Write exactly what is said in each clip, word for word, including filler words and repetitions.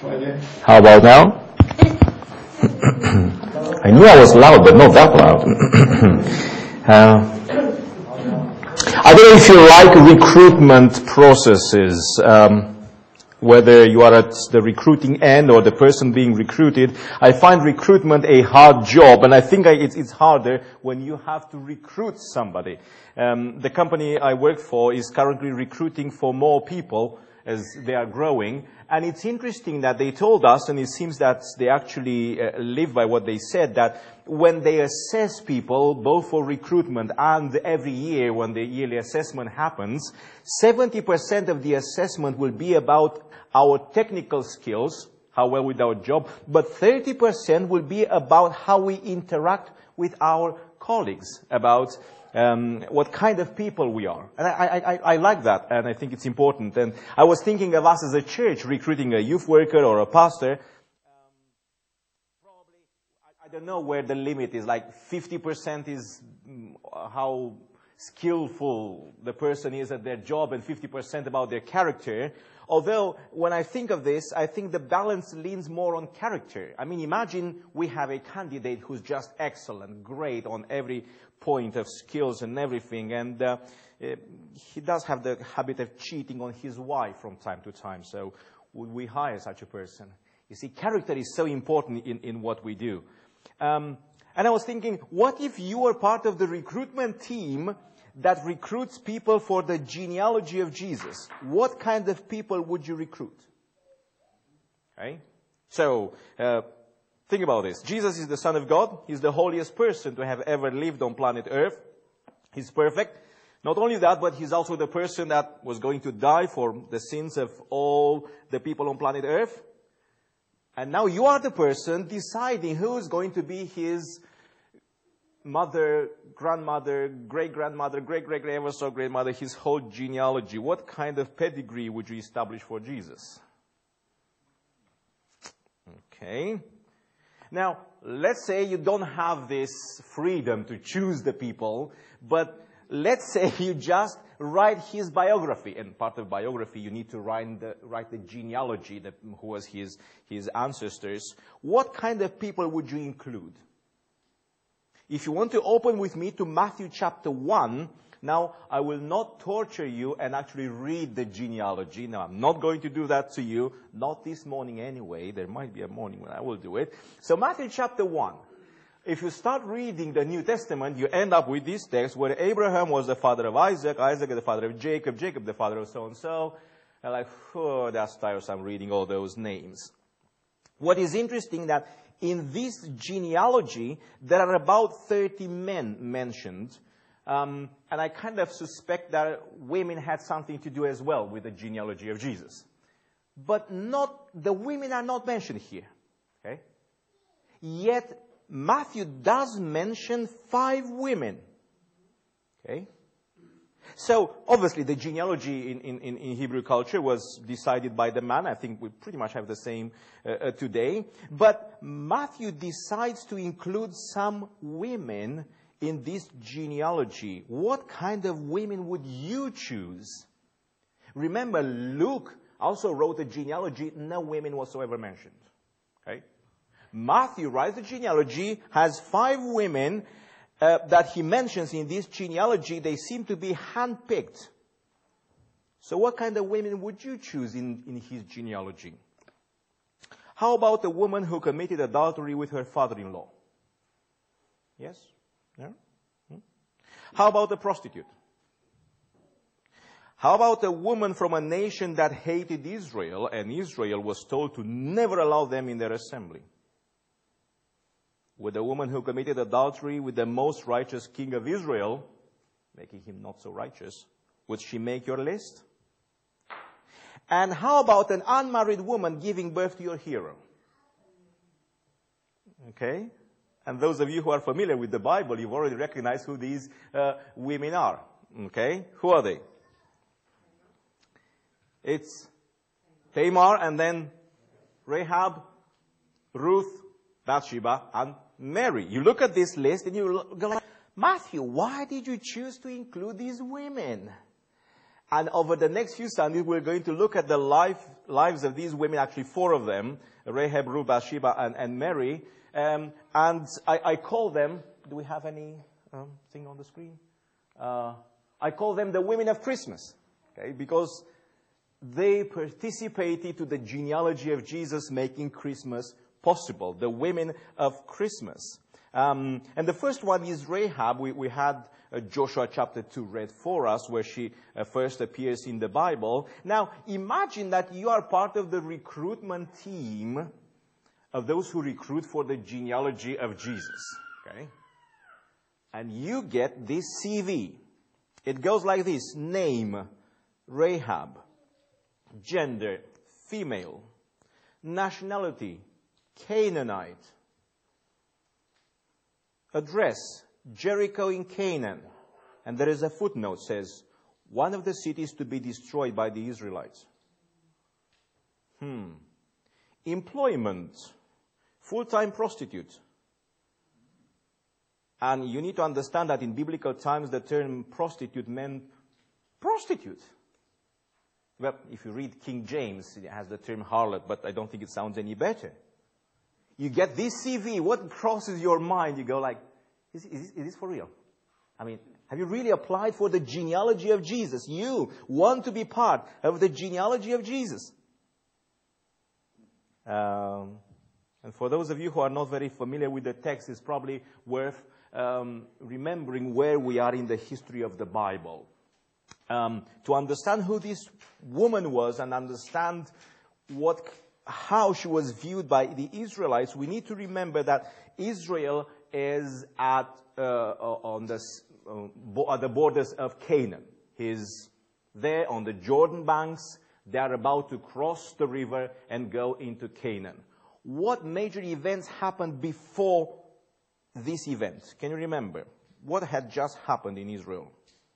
How about now? I knew I was loud, but not that loud. uh, I don't know if you like recruitment processes. Um, whether you are at the recruiting end or the person being recruited, I find recruitment a hard job, and I think it's, it's harder when you have to recruit somebody. Um, the company I work for is currently recruiting for more people as they are growing, and it's interesting that they told us, and it seems that they actually uh, live by what they said, that when they assess people, both for recruitment and every year when the yearly assessment happens, seventy percent of the assessment will be about our technical skills, how well we do our job, but thirty percent will be about how we interact with our colleagues, about um, what kind of people we are. And I, I, I like that, and I think it's important. And I was thinking of us as a church recruiting a youth worker or a pastor. I don't know where the limit is, like fifty percent is how skillful the person is at their job and fifty percent about their character. Although, when I think of this, I think the balance leans more on character. I mean, imagine we have a candidate who's just excellent, great on every point of skills and everything, and uh, he does have the habit of cheating on his wife from time to time. So, would we hire such a person? You see, character is so important in, in what we do. Um, and I was thinking, what if you were part of the recruitment team that recruits people for the genealogy of Jesus? What kind of people would you recruit? Okay? So, uh, think about this. Jesus is the Son of God. He's the holiest person to have ever lived on planet Earth. He's perfect. Not only that, but he's also the person that was going to die for the sins of all the people on planet Earth. And now you are the person deciding who is going to be his mother, grandmother, great-grandmother, great-great-great, ever so great-mother, his whole genealogy. What kind of pedigree would you establish for Jesus? Okay. Now, let's say you don't have this freedom to choose the people, but let's say you just write his biography. And part of biography, you need to write the, write the genealogy, the, who was his, his ancestors. What kind of people would you include? If you want to open with me to Matthew chapter one, now I will not torture you and actually read the genealogy. Now, I'm not going to do that to you, not this morning anyway. There might be a morning when I will do it. So Matthew chapter one. If you start reading the New Testament, you end up with this text where Abraham was the father of Isaac, Isaac is the father of Jacob, Jacob the father of so-and-so. And like, oh, that's tiresome reading all those names. What is interesting that in this genealogy, there are about thirty men mentioned. Um, and I kind of suspect that women had something to do as well with the genealogy of Jesus. But not, the women are not mentioned here. Okay? Yet, Matthew does mention five women. Okay? So, obviously, the genealogy in, in, in Hebrew culture was decided by the man. I think we pretty much have the same uh, uh, today. But Matthew decides to include some women in this genealogy. What kind of women would you choose? Remember, Luke also wrote a genealogy, no women whatsoever mentioned. Okay? Matthew writes the genealogy, has five women uh, that he mentions in this genealogy. They seem to be handpicked. So what kind of women would you choose in, in his genealogy? How about a woman who committed adultery with her father-in-law? Yes? Yeah? Hmm? How about a prostitute? How about a woman from a nation that hated Israel, and Israel was told to never allow them in their assembly? With a woman who committed adultery with the most righteous king of Israel, making him not so righteous, would she make your list? And how about an unmarried woman giving birth to your hero? Okay? And those of you who are familiar with the Bible, you've already recognized who these uh, women are. Okay? Who are they? It's Tamar, and then Rahab, Ruth, Bathsheba, and Mary. You look at this list and you go like, Matthew, why did you choose to include these women? And over the next few Sundays, we're going to look at the life, lives of these women, actually four of them, Rahab, Ruth, Bathsheba, and, and Mary. Um, and I, I call them, do we have any um, thing on the screen? Uh, I call them the women of Christmas, okay, because they participated to the genealogy of Jesus making Christmas possible, the women of Christmas. Um, and the first one is Rahab. We, we had uh, Joshua chapter two read for us, where she uh, first appears in the Bible. Now, imagine that you are part of the recruitment team of those who recruit for the genealogy of Jesus, okay? And you get this C V. It goes like this: name, Rahab; gender, female; nationality, Canaanite; address, Jericho in Canaan. And there is a footnote says, one of the cities to be destroyed by the Israelites. Hmm. Employment, full-time prostitute. And you need to understand that in biblical times the term prostitute meant prostitute. Well, if you read King James, it has the term harlot, but I don't think it sounds any better. You get this C V, what crosses your mind? You go like, is, is, is this for real? I mean, have you really applied for the genealogy of Jesus? You want to be part of the genealogy of Jesus. Um, and for those of you who are not very familiar with the text, it's probably worth um, remembering where we are in the history of the Bible. Um, to understand who this woman was and understand what, how she was viewed by the Israelites, we need to remember that Israel is at uh, on the uh, at the borders of Canaan. He's there on the Jordan banks. They are about to cross the river and go into Canaan. What major events happened before this event? Can you remember? What had just happened in Israel?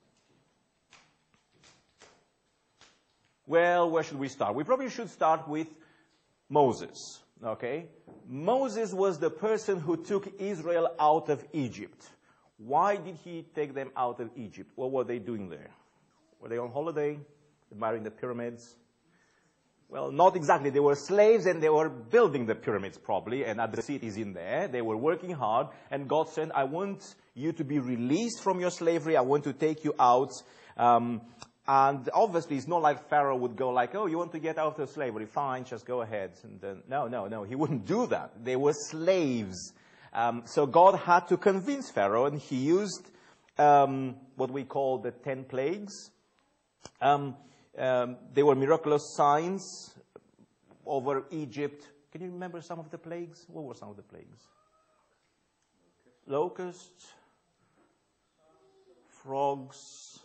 Well, where should we start? We probably should start with Moses, okay? Moses was the person who took Israel out of Egypt. Why did he take them out of Egypt? What were they doing there? Were they on holiday? Admiring the pyramids? Well, not exactly. They were slaves and they were building the pyramids probably, and at the cities in there. They were working hard, and God said, I want you to be released from your slavery. I want to take you out. Um, and obviously, it's not like Pharaoh would go like, oh, you want to get out of slavery? Fine, just go ahead. And then, no, no, no. He wouldn't do that. They were slaves. Um, so God had to convince Pharaoh, and he used um, what we call the ten plagues. Um, um, they were miraculous signs over Egypt. Can you remember some of the plagues? What were some of the plagues? Locusts, frogs.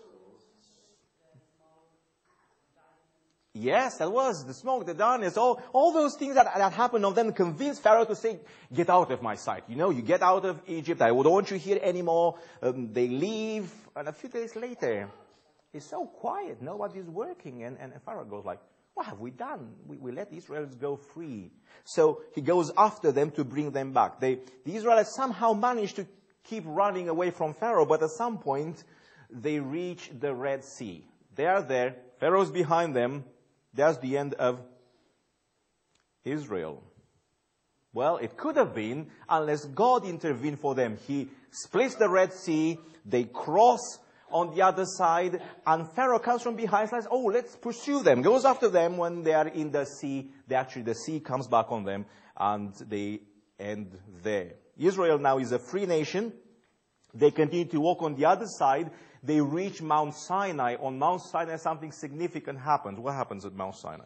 Yes, that was the smoke, the darkness, all, all those things that, that happened of them convinced Pharaoh to say, get out of my sight. You know, you get out of Egypt. I don't want you here anymore. Um, they leave. And a few days later, it's so quiet. Nobody's working. And, and Pharaoh goes like, what have we done? We, we let the Israelites go free. So he goes after them to bring them back. They, the Israelites somehow managed to keep running away from Pharaoh. But at some point, they reach the Red Sea. They are there. Pharaoh's behind them. That's the end of Israel. Well, it could have been, unless God intervened for them. He splits the Red Sea, they cross on the other side, and Pharaoh comes from behind and says, oh, let's pursue them. Goes after them. When they are in the sea, they actually, the sea comes back on them, and they end there. Israel now is a free nation. They continue to walk on the other side. They reach Mount Sinai. On Mount Sinai, something significant happens. What happens at Mount Sinai?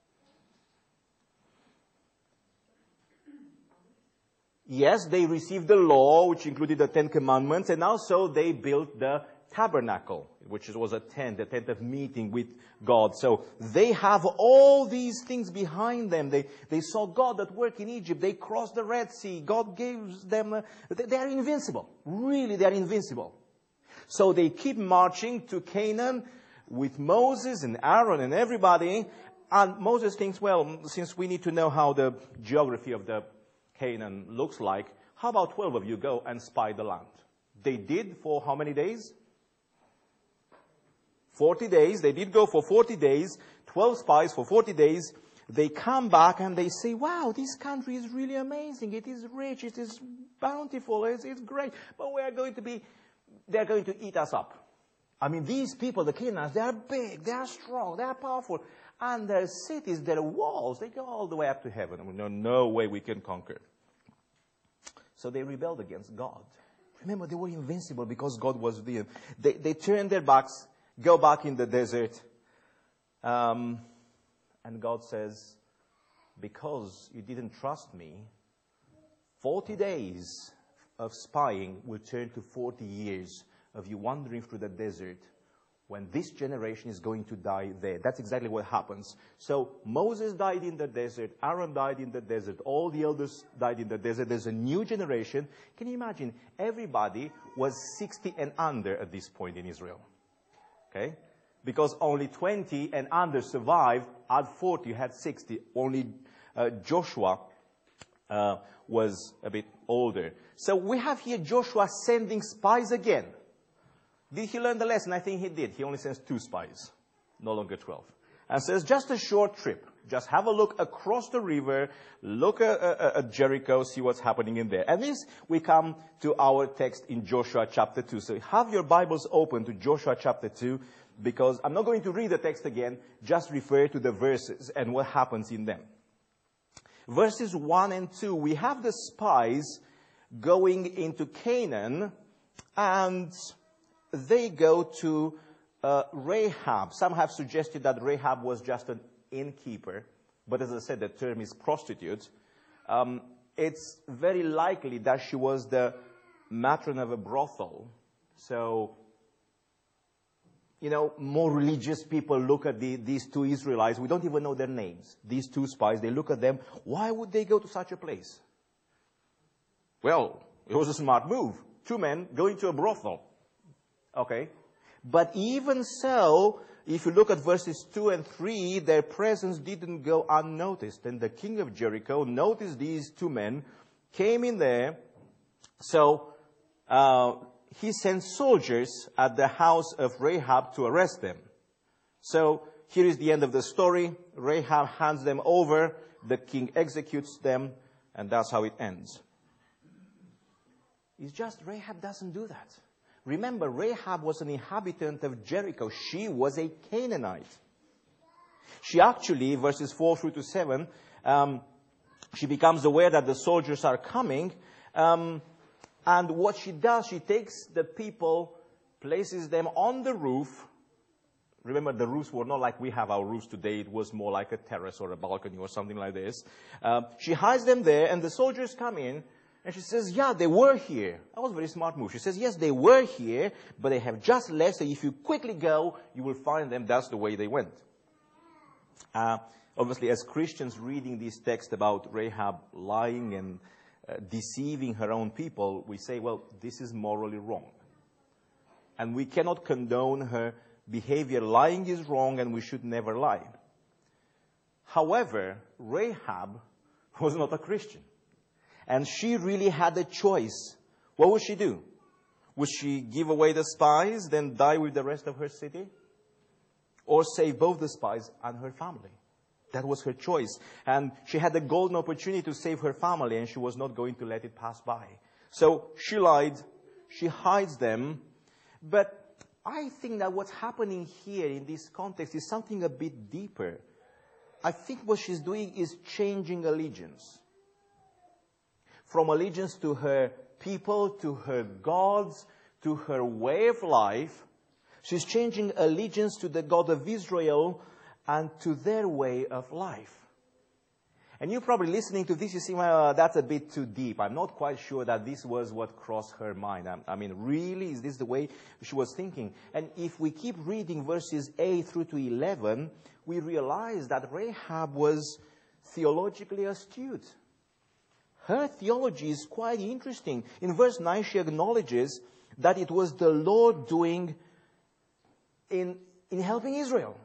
Yes, they received the law, which included the Ten Commandments, and also they built the tabernacle, which was a tent, a tent of meeting with God. So they have all these things behind them. They, they saw God at work in Egypt. They crossed the Red Sea. God gave them, a, they are invincible. Really, they are invincible. So they keep marching to Canaan with Moses and Aaron and everybody. And Moses thinks, well, since we need to know how the geography of the Canaan looks like, how about twelve of you go and spy the land? They did for how many days? forty days. They did go for forty days, twelve spies for forty days. They come back and they say, wow, this country is really amazing. It is rich. It is bountiful. It's, it's great. But we are going to be, they're going to eat us up. I mean, these people, the Canaanites, they are big, they are strong, they are powerful. And their cities, their walls, they go all the way up to heaven. And we know no way we can conquer. So they rebelled against God. Remember, they were invincible because God was with them. They, they turned their backs, go back in the desert. Um, and God says, because you didn't trust me, forty days of spying will turn to forty years of you wandering through the desert when this generation is going to die there. That's exactly what happens. So Moses died in the desert, Aaron died in the desert, all the elders died in the desert. There's a new generation. Can you imagine? Everybody was sixty and under at this point in Israel. Okay? Because only twenty and under survived. At forty, you had sixty. Only uh, Joshua uh, was a bit older. So we have here Joshua sending spies again. Did he learn the lesson? I think he did. He only sends two spies, no longer twelve. And says, just a short trip. Just have a look across the river, look at, at, at Jericho, see what's happening in there. And this, we come to our text in Joshua chapter two. So have your Bibles open to Joshua chapter two, because I'm not going to read the text again, just refer to the verses and what happens in them. Verses one and two, we have the spies going into Canaan, and they go to uh, Rahab. Some have suggested that Rahab was just an innkeeper, but as I said, the term is prostitute. Um, it's very likely that she was the matron of a brothel. So, you know, more religious people look at the, these two Israelites. We don't even know their names. These two spies, they look at them. Why would they go to such a place? Well, it was a smart move. Two men going to a brothel. Okay. But even so, if you look at verses two and three, their presence didn't go unnoticed. And the king of Jericho noticed these two men, came in there. So uh, he sent soldiers at the house of Rahab to arrest them. So here is the end of the story. Rahab hands them over. The king executes them. And that's how it ends. It's just Rahab doesn't do that. Remember, Rahab was an inhabitant of Jericho. She was a Canaanite. She actually, verses four through to seven, um, she becomes aware that the soldiers are coming. Um, and what she does, she takes the people, places them on the roof. Remember, the roofs were not like we have our roofs today. It was more like a terrace or a balcony or something like this. Um, she hides them there, and the soldiers come in. And she says, yeah, they were here. That was a very smart move. She says, yes, they were here, but they have just left. So if you quickly go, you will find them. That's the way they went. Uh, obviously, as Christians reading this text about Rahab lying and uh, deceiving her own people, we say, well, this is morally wrong. And we cannot condone her behavior. Lying is wrong, and we should never lie. However, Rahab was not a Christian. And she really had a choice. What would she do? Would she give away the spies, then die with the rest of her city? Or save both the spies and her family? That was her choice. And she had the golden opportunity to save her family, and she was not going to let it pass by. So she lied. She hides them. But I think that what's happening here in this context is something a bit deeper. I think what she's doing is changing allegiance. From allegiance to her people, to her gods, to her way of life. She's changing allegiance to the God of Israel and to their way of life. And you're probably listening to this, you see, well, that's a bit too deep. I'm not quite sure that this was what crossed her mind. I, I mean, really, is this the way she was thinking? And if we keep reading verses eight through to eleven, we realize that Rahab was theologically astute. Her theology is quite interesting. In verse nine, she acknowledges that it was the Lord doing in, in helping Israel.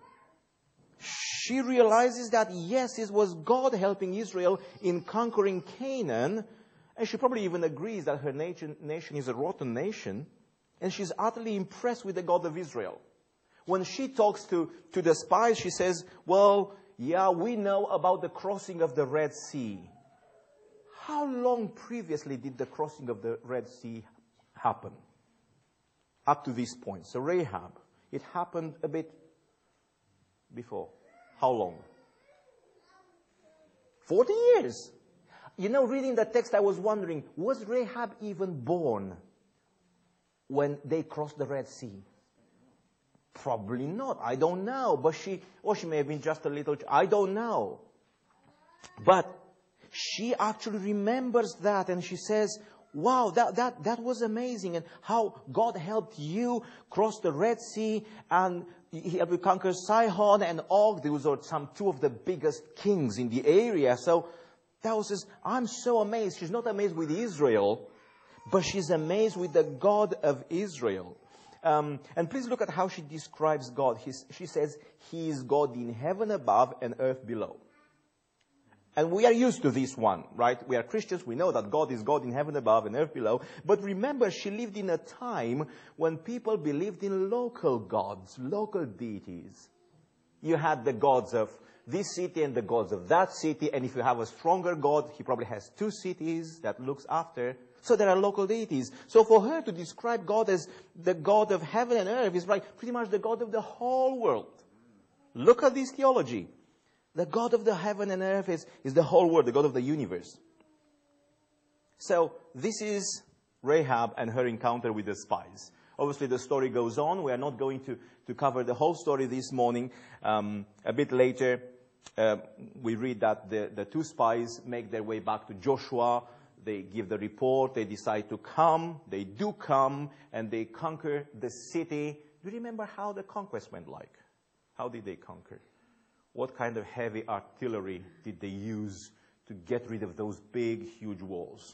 She realizes that, yes, it was God helping Israel in conquering Canaan. And she probably even agrees that her nation, nation is a rotten nation. And she's utterly impressed with the God of Israel. when she talks to, to the spies, she says, well, yeah, we know about the crossing of the Red Sea. How long previously did the crossing of the Red Sea happen? Up to this point. So Rahab, it happened a bit before. How long? Forty years. You know, reading the text, I was wondering, was Rahab even born when they crossed the Red Sea? Probably not. I don't know. But she, or she may have been just a little, I don't know. But she actually remembers that, and she says, wow, that, that, that was amazing, and how God helped you cross the Red Sea, and He helped you conquer Sihon and Og. Those are some two of the biggest kings in the area. So that says, I'm so amazed. She's not amazed with Israel, but she's amazed with the God of Israel. Um, and please look at how she describes God. He's, she says, He is God in heaven above and earth below. And we are used to this one, right? We are Christians. We know that God is God in heaven above and earth below. But remember, she lived in a time when people believed in local gods, local deities. You had the gods of this city and the gods of that city. And if you have a stronger God, He probably has two cities that looks after. So there are local deities. So for her to describe God as the God of heaven and earth is like pretty much the God of the whole world. Look at this theology. The God of the heaven and earth is, is the whole world, the God of the universe. So this is Rahab and her encounter with the spies. Obviously, the story goes on. We are not going to, to cover the whole story this morning. Um, a bit later, uh, we read that the, the two spies make their way back to Joshua. They give the report. They decide to come. They do come, and they conquer the city. Do you remember how the conquest went like? How did they conquer? What kind of heavy artillery did they use to get rid of those big, huge walls?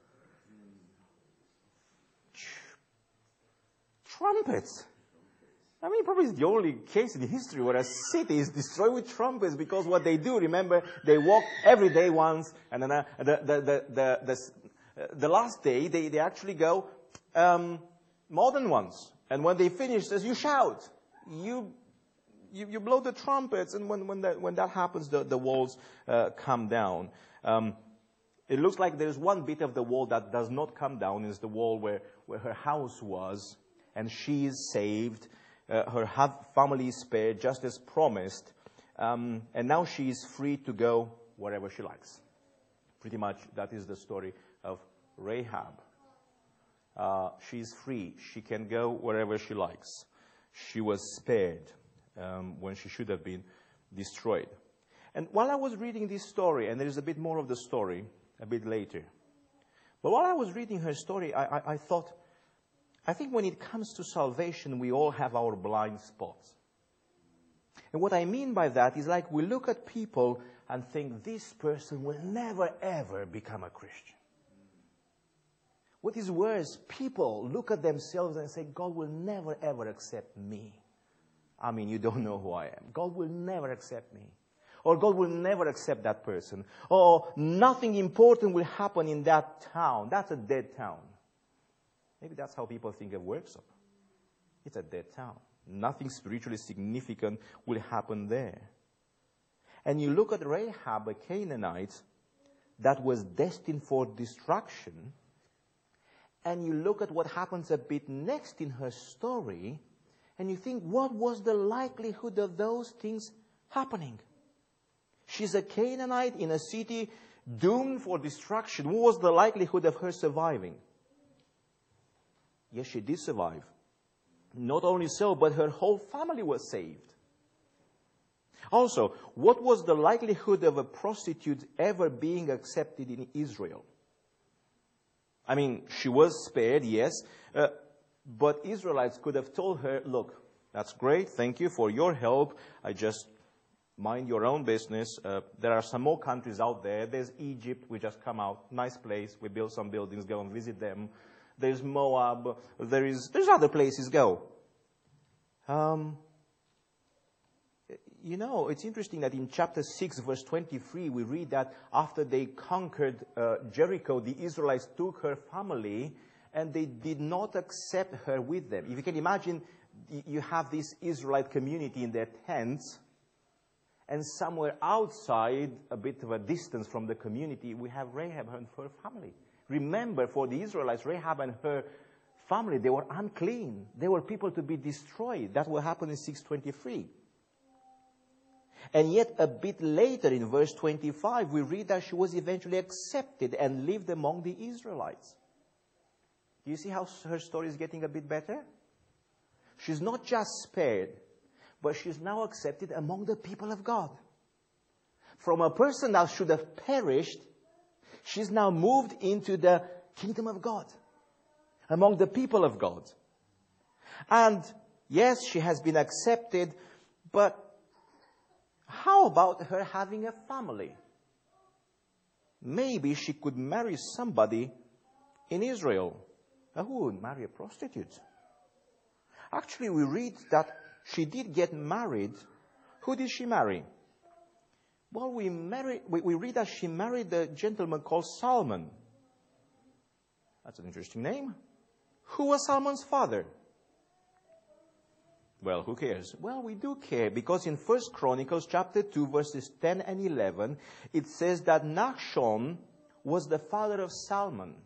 Trumpets. I mean, probably it's the only case in history where a city is destroyed with trumpets, because what they do, remember, they walk every day once, and then uh, the, the, the, the, the, uh, the last day, they, they actually go um, more than once. And when they finish, says, you shout. You... You, you blow the trumpets, and when, when, that, when that happens, the, the walls uh, come down. Um, it looks like there's one bit of the wall that does not come down. It's the wall where, where her house was, and she is saved. Uh, her family is spared, just as promised. Um, and now she is free to go wherever she likes. Pretty much that is the story of Rahab. Uh, she is free. She can go wherever she likes. She was spared. Um, when she should have been destroyed. And while I was reading this story, and there is a bit more of the story a bit later, but while I was reading her story, I, I, I thought, I think when it comes to salvation, we all have our blind spots. And what I mean by that is like we look at people and think this person will never ever become a Christian. What is worse, people look at themselves and say, God will never ever accept me. I mean, you don't know who I am. God will never accept me. Or God will never accept that person. Or nothing important will happen in that town. That's a dead town. Maybe that's how people think of Worksop. It's a dead town. Nothing spiritually significant will happen there. And you look at Rahab, a Canaanite, that was destined for destruction. And you look at what happens a bit next in her story, and you think, what was the likelihood of those things happening? She's a Canaanite in a city doomed for destruction. What was the likelihood of her surviving? Yes, she did survive. Not only so, but her whole family was saved. Also, what was the likelihood of a prostitute ever being accepted in Israel? I mean, she was spared, yes, uh, but Israelites could have told her, look, that's great, thank you for your help. I just mind your own business. Uh, there are some more countries out there. There's Egypt, we just come out, nice place. We build some buildings, go and visit them. There's Moab. There is, there's other places, go. Um, you know, it's interesting that in chapter six, verse twenty-three, we read that after they conquered uh, Jericho, the Israelites took her family and they did not accept her with them. If you can imagine, you have this Israelite community in their tents, and somewhere outside, a bit of a distance from the community, we have Rahab and her family. Remember, for the Israelites, Rahab and her family, they were unclean. They were people to be destroyed. That will happen in six twenty-three. And yet, a bit later, in verse twenty-five, we read that she was eventually accepted and lived among the Israelites. Do you see how her story is getting a bit better? She's not just spared, but she's now accepted among the people of God. From a person that should have perished, she's now moved into the kingdom of God, among the people of God. And yes, she has been accepted, but how about her having a family? Maybe she could marry somebody in Israel. Now, who would marry a prostitute? Actually, we read that she did get married. Who did she marry? Well, we, marry, we, we read that she married a gentleman called Salmon. That's an interesting name. Who was Salmon's father? Well, who cares? Well, we do care, because in First Chronicles chapter two, verses ten and eleven, it says that Nachshon was the father of Salmon.